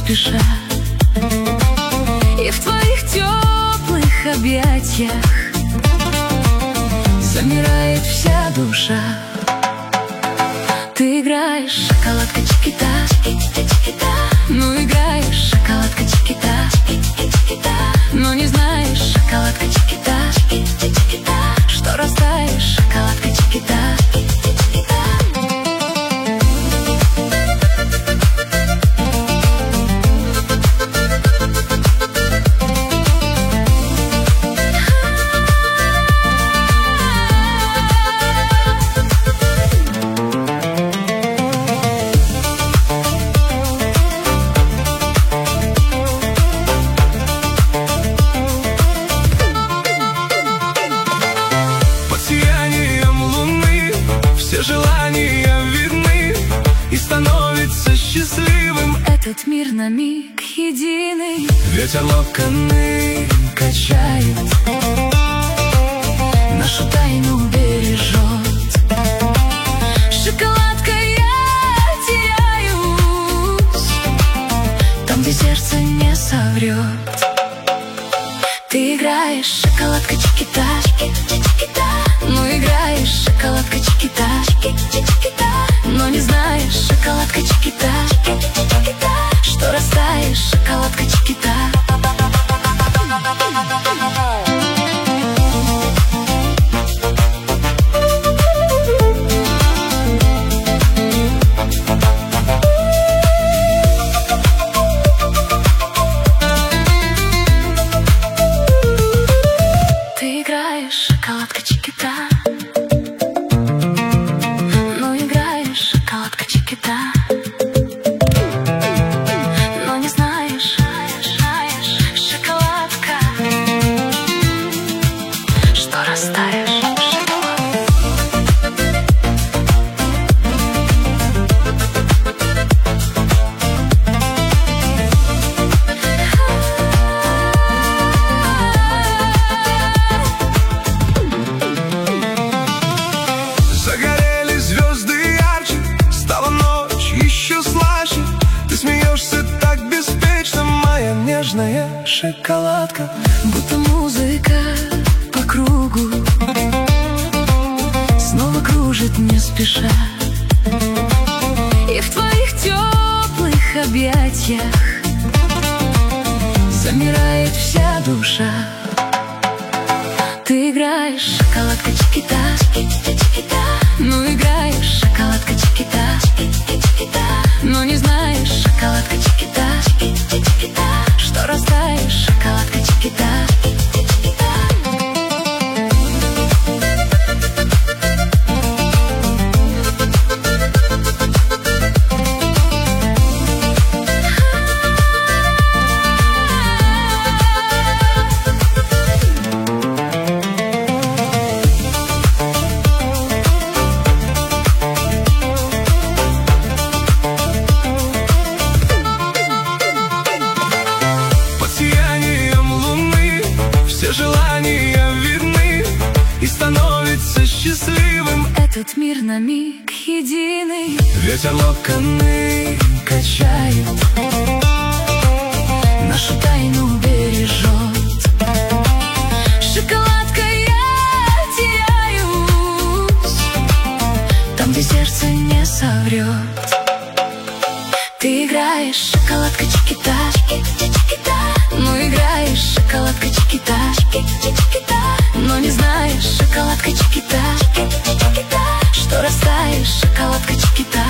спеша, и в твоих теплых объятиях замирает вся душа. Ты играешь, шоколадка чикита, ну играешь, шоколадка чикита, но не знаешь, шоколадка чикита, что растаешь, шоколадка чикита. Все желания видны, и становится счастливым этот мир на миг единый. Ветер локоны качает, нашу тайну бережет. Шоколадкой я теряюсь там, где сердце не соврет. Ты играешь, шоколадка чикита, ну играешь, шоколадка чикита, но не знаешь, шоколадка чикита, что растаешь, шоколадка чикита. Ты играешь, шоколадка чикита, ну играешь, шоколадка чикита, но не знаешь, шоколадка, что растаешь. Нежная шоколадка, будто музыка по кругу снова кружит не спеша, и в твоих теплых объятиях замирает вся душа. Ты играешь, шоколадка чикита, ну играешь, шоколадка чикита, но не знаешь, шоколадка чикита, что растаешь, шоколадка чикита. Все желания видны, и становится счастливым этот мир на миг единый. Ветер локоны качает, нашу тайну бережет. Шоколадкой я теряюсь там, где сердце не соврет. Ты играешь, шоколадка чикита, ну играешь, шоколадка чикита, но не знаешь, шоколадка чикита, что растаешь, шоколадка чикита.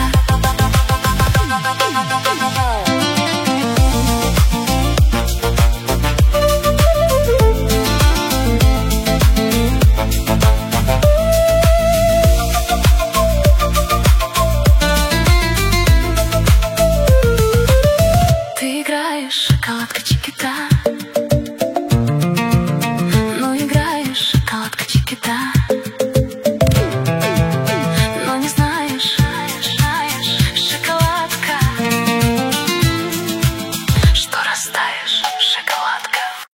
Ты играешь, шоколадка чикита.